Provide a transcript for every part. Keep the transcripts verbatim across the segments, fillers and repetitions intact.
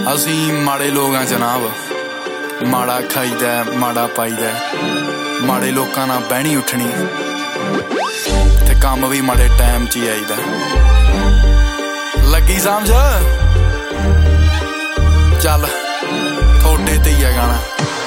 ਅਸੀਂ ਮਾੜੇ ਲੋਕਾਂ ਜਨਾਬ, ਮਾੜਾ ਖਾਈਦਾ ਮਾੜਾ ਪਾਈਦਾ, ਮਾੜੇ ਲੋਕਾਂ ਨਾਲ ਬਹਿਣੀ ਉੱਠਣੀ ਤੇ ਕੰਮ ਵੀ ਮਾੜੇ ਟਾਈਮ 'ਚ ਹੀ ਆਈਦਾ। ਲੱਗੀ ਸਮਝ? ਚੱਲ ਥੋੜੇ ਤੇ ਹੀ ਆ ਗਾਣਾ।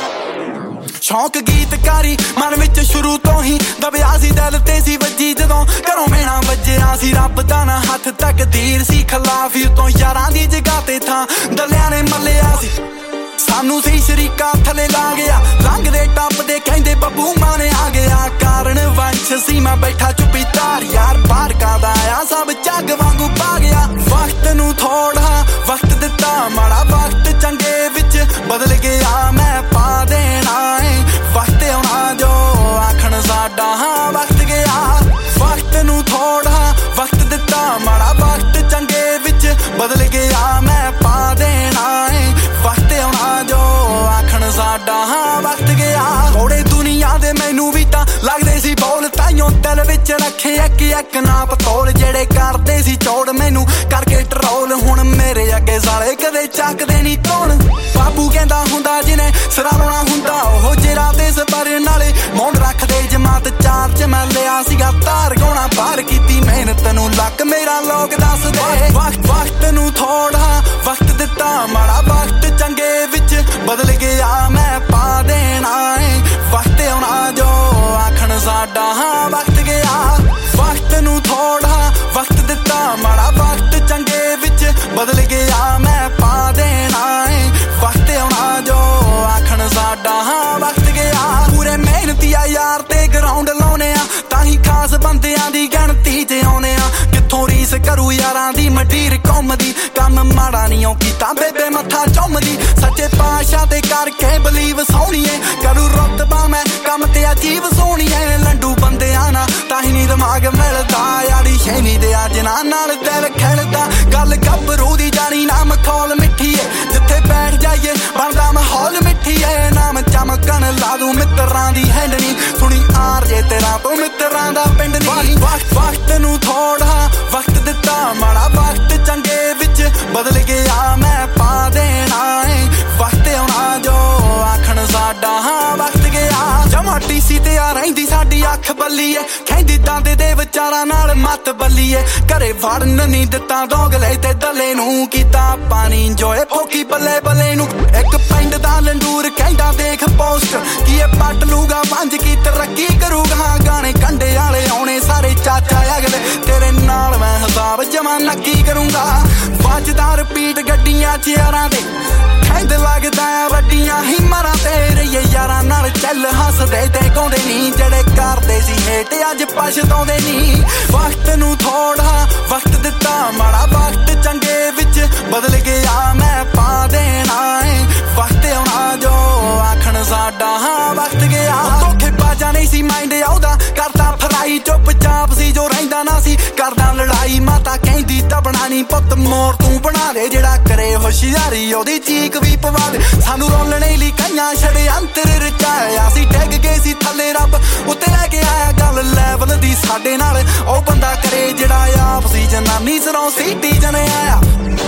ਸ਼ੌਂਕ ਗੀਤਕਾਰੀ ਮਨ ਵਿੱਚ ਸ਼ੁਰੂ ਤੋਂ ਹੀ ਦਬਿਆ ਸੀ, ਦਿਲ ਤੇ ਸੀ ਵੱਜੀ ਜਦੋਂ ਘਰੋਂ ਮੇਣਾ ਵੱਜਿਆ ਸੀ। ਰੱਬ ਦਾ ਨਾ ਹੱਥ ਤਕਦੀਰ ਸੀ ਖਿਲਾਫ, ਉਤੋਂ ਯਾਰਾਂ ਦੀ ਜਗ੍ਹਾ ਤੇ ਥਾਂ ਦਲਿਆਂ ਨੇ ਮੱਲਿਆ ਸੀ। ਸਾਨੂੰ ਸੀ ਸ਼ਰੀਕਾ ਥੱਲੇ ਲਾ ਗਿਆ, ਲੰਘਦੇ ਟੱਪਦੇ ਕਹਿੰਦੇ ਬੱਬੂ ਮਾਨ ਆ ਗਿਆ। ਕਾਰਨ ਵੰਸ਼ ਸੀ ਮੈਂ ਬੈਠਾ ਚੁੱਪੀ ਧਾਰ, ਯਾਰ ਬਾਹਰ ਕਾਦਾ ਆ ਸਭ ਝੱਗ ਵਾਂਗੂ ਪਾ ਗਿਆ। ਵਕਤ ਨੂੰ ਥੋੜਾ ਵਕਤ ਦਿੱਤਾ, ਮਾੜਾ ਵਕਤ ਚੰਗੇ ਵਿੱਚ ਬਦਲ ਗਿਆ। ਮੈਂ ਪਾ ਦੇਣਾ ਏ ਵਕਤ ਆਉਣਾ ਜੋ ਆਖਣ ਸਾਡਾ ਹਾਂ ਵਕਤ ਗਿਆ। ਵਕਤ ਨੂੰ ਥੋੜਾ ਵਕਤ ਦਿੱਤਾ, ਮਾੜਾ ਵਕਤ ਚੰਗੇ ਵਿੱਚ ਬਦਲ ਗਿਆ। ਮੈਂ ਪਾ ਦੇਣਾ ਏ ਵਕਤ ਆਉਣਾ ਜੋ ਆਖਣ ਸਾਡਾ ਹਾਂ ਵਕਤ ਗਿਆ। ਥੋੜੇ ਦੁਨੀਆ ਦੇ ਮੈਨੂੰ ਵੀ ਤਾਂ ਲੱਗਦੇ ਸੀ ਬੋਲ, ਤਾਈਓ ਦਿਲ ਵਿੱਚ ਰੱਖੇ ਇੱਕ ਇੱਕ ਨਾ ਪਤੋਲ। ਜਿਹੜੇ ਕਰਦੇ ਸੀ ਚੋੜ ਮੈਨੂੰ ਕਰਕੇ ਟਰੋਲ, ਹੁਣ ਮੇਰੇ ਅੱਗੇ ਸਾਲੇ ਕਦੇ ਚੱਕਦੇ ਨਹੀਂ ਧੌਣ। ਬਾਬੂ ਕਹਿੰਦਾ ਹੁੰਦਾ ਜਿਹਨੇ ਸਿਰਾ ਲਾਉਣਾ ਹੁੰਦਾ, ਉਹ ਜਿਹੜਾ ਦੇ ਸਪਰੇ ਨਾਲੇ ਮੌਨ ਰੱਖਦੇ। ਜਮਾਤ ਚਾਰ ਚ ਮੈਂ ਲਿਆ ਸੀਗਾ ਧਾਰ ਗਾਉਣਾ, ਬਾਹਰ ਕੀਤੀ ਮਿਹਨਤ ਨੂੰ ਲੱਕ ਮੇਰਾ ਲੋਕ ਦੱਸਦੇ। ਵਕਤ ਵਕਤ ਨੂੰ ਥੋੜਾ ਵਕਤ ਦਿੱਤਾ, ਮਾੜਾ ਵਕਤ ਚੰਗੇ ਵਿੱਚ ਬਦਲ ਗਿਆ। ਮੈਂ ਪਾ ਦੇਣਾ ਏ ਵਕਤ ਆਉਣਾ ਜੋ ਆਖਣ ਸਾਡਾ ਹਾਂ ਵਕਤ ਗਿਆ। ਵਕਤ ਨੂੰ ਥੋੜਾ ਵਕਤ ਦਿੱਤਾ, ਮਾੜਾ ਵਕਤ ਚੰਗੇ ਵਿੱਚ ਬਦਲ ਗਿਆ। ਮੈਂ ਪਾ ਦੇਣਾ ਏ ਵਕਤ ਆਉਣਾ ਜੋ ਆਖਣ ਸਾਡਾ ਹਾਂ ਵਕਤ ਗਿਆ। ਪੂਰੇ ਮਿਹਨਤੀ ਆ ਯਾਰ ਤੇ ਗਰਾਊਂਡ ਲਾਉਣੇ ਆ, ਤਾਂ ਹੀ ਖਾਸ ਬੰਦਿਆਂ ਦੀ ਗਿਣਤੀ 'ਚ ਆਉਣੇ ਆ। ਕਿੱਥੋਂ ਰੀਸ ਕਰੂ ਯਾਰਾਂ ਦੀ ਮੰਡੀਰ ਘੁੰਮਦੀ, ਕੰਮ ਮਾੜਾ ਨਹੀਂ ਓ ਕੀਤਾ ਬੇਬੇ ਮੱਥਾ ਚੁੰਮਦੀ। ਸੱਚੇ ਪਾਤਸ਼ਾਹ ਤੇ ਕਰਕੇ ਬਲੀਵ ਸੋਹਣੀਏ, ਕਰੂ ਰੁਤਬਾ ਮੈਂ ਕੰਮ ਤੇ ਅਜੀਬ ਸੋਹਣੀਏ। ਲੰਡੂ ਬੰਦਿਆਂ ਨਾਲ ਤਾਂ ਹੀ ਨੀ ਦਿਮਾਗ ਮਿਲਦਾ, ਯਾਰੀ ਛੇਵੀਂ ਦੇ ਅੱਜ ਨਾਲ ਦਿਲ ਖਿਲਦਾ। ਗੱਲ ਗੱਭਰੂ ਦੀ ਜਾਣੀ ਨਾ ਮਖੌਲ ਮਿੱਠੀ ਏ, ਜਿੱਥੇ ਬੈਠ ਜਾਈਏ ਬਣਦਾ ਮਾਹੌਲ ਮਿੱਠੀ ਏ। ਨਾਮ ਚਮਕਣ ਲਾ ਦੂੰ ਮਿੱਤਰਾਂ ਦੀ ਹੈਂਡਣੀ, ਸੁਣੀ ਆਰ ਜੇ ਤੇਰਾ ਤੋਂ ਮਿੱਤਰਾਂ ਦਾ ਪਿੰਡ ਨੀ। ਵਕਤ ਵਕਤ ਨੂੰ ਥੋੜਾ ਵਕਤ ਦਿੱਤਾ, ਮਾੜਾ ਵਕਤ ਚੰਗੇ ਵਿੱਚ ਬਦਲ ਗਿਆ। ਮੈਂ ਪਾ ਦੇਣਾ ਏ ਵਕਤ ਆਉਣਾ ਜੋ ਆਖਣ ਸਾਡਾ ਹਾਂ ਵਕਤ ਗਿਆ। ਜਮਾ ਟੀਸੀ ਤੇ ਆ ਰਹਿੰਦੀ ਸਾਡੀ ਅੱਖ ਬੱਲੀ ਏ, ਕਹਿੰਦੀ ਦਾਦੇ ਦੇ ਵਿਚਾਰਾਂ ਨਾਲ ਮੱਤ ਬੱਲੀ ਏ। ਘਰੇ ਵੜਨ ਨਹੀਂ ਦਿੱਤਾ ਦੋਗਲੇ ਤੇ ਦਲੇ ਨੂੰ, ਕੀਤਾ ਪਾਣੀ ਇੰਜੋਏ ਫੋਕੀ ਬੱਲੇ ਬੱਲੇ ਨੂੰ। ਇੱਕ ਪਿੰਡ ਦਾ ਲੰਡੂਰ ਕਹਿੰਦਾ ਦੇਖ ਪੋਸਟ, ਕੀ ਇਹ ਪੱਟ ਲੂਗਾ ਪੰਜ ਕੀ ਤਰੱਕੀ ਕਰੂਗਾ। ਗਾਣੇ ਕੰਡੇ ਵਾਲੇ ਆਉਣੇ ਸਾਰੇ ਚਾਚਾ ਅਗਲੇ, ਤੇਰੇ ਨਾਲ ਮੈਂ ਹਿਸਾਬ ਜਮਾ ਨੱਕੀ ਕਰੂੰਗਾ। ਵੱਜਦਾ ਰਿਪੀਟ ਗੱਡੀਆਂ ਚੇਅਰਾਂ ਦੇ, ਕਹਿੰਦੇ ਲੱਗਦਾ ਆ ਵੱਡੀਆਂ ਹੀ ਮਰਾਂ ਤੇ। ਰਹੀਏ ਯਾਰਾਂ ਨਾਲ ਚੱਲ ਹੱਸਦੇ ਤੇ ਗਾਉਂਦੇ ਨੀ, ਜਿਹੜੇ ਕਰਦੇ ਸੀ ਹੇਠ ਅੱਜ ਪਛਤਾਉਂਦੇ ਨੀ। ਵਕਤ ਨੂੰ ਥੋੜਾ ਵਕਤ ਦਿੱਤਾ, ਮਾੜਾ ਵਕਤ ਚੰਗੇ ਵਿੱਚ ਬਦਲ ਗਿਆ। ਮੈਂ ਪਾ ਦੇਣਾ ਏ ਵਕਤ ਆਉਣਾ ਜੋ ਆਖਣ ਸਾਡਾ ਹਾਂ ਵਕਤ ਗਿਆ। ਧੋਖੇ ਬਾਜਾ ਨਹੀਂ ਸੀ ਮਾਈਂਡ ਆਉਦਾ, ਕਰਦਾ ਫਰਾਈ ਚੁੱਪ ਚਾਪ ਸੀ ਜੋ ਰਹਿੰਦਾ ਨਾ ਸੀ ਕਰਦਾ ਲੜਾਈ। ਮਾਤਾ ਕਹਿੰਦੀ ਤਬਣਾ ਨੀ ਪੁੱਤ ਮੋਰ ਤੂੰ ਬਣਾ ਦੇ, ਜਿਹੜਾ ਕਰੇ ਹੁਸ਼ਿਆਰੀ ਉਹਦੀ ਚੀਕ ਵੀ ਪਵਾ ਦੇ। ਸਾਨੂੰ ਰੋਲਣੇ ਲਈ ਕਈਆਂ ਛੜੇ ਅੰਤਰ ਰਚਾਇਆ ਸੀ, ਡਿੱਗ ਗਏ ਸੀ ਥੱਲੇ ਰੱਬ ਉੱਤੇ ਲੈ ਕੇ ਆਇਆ। ਗੱਲ ਲੈਵਲ ਦੀ ਸਾਡੇ ਨਾਲ ਉਹ ਬੰਦਾ ਕਰੇ ਜਿਹੜਾ ਆਪ ਸੀ ਜਨਾਨੀ ਸਰੋਂ ਸੀਟੀ ਜਨੇ ਆਇਆ।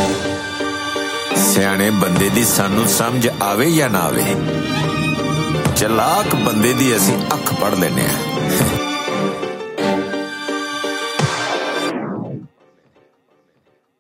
ਸਿਆਣੇ ਬੰਦੇ ਦੀ ਸਾਨੂੰ ਸਮਝ ਆਵੇ ਜਾਂ ਨਾ ਆਵੇ, ਚਲਾਕ ਬੰਦੇ ਦੀ ਅਸੀਂ ਅੱਖ ਪੜ ਲੈਨੇ ਆ।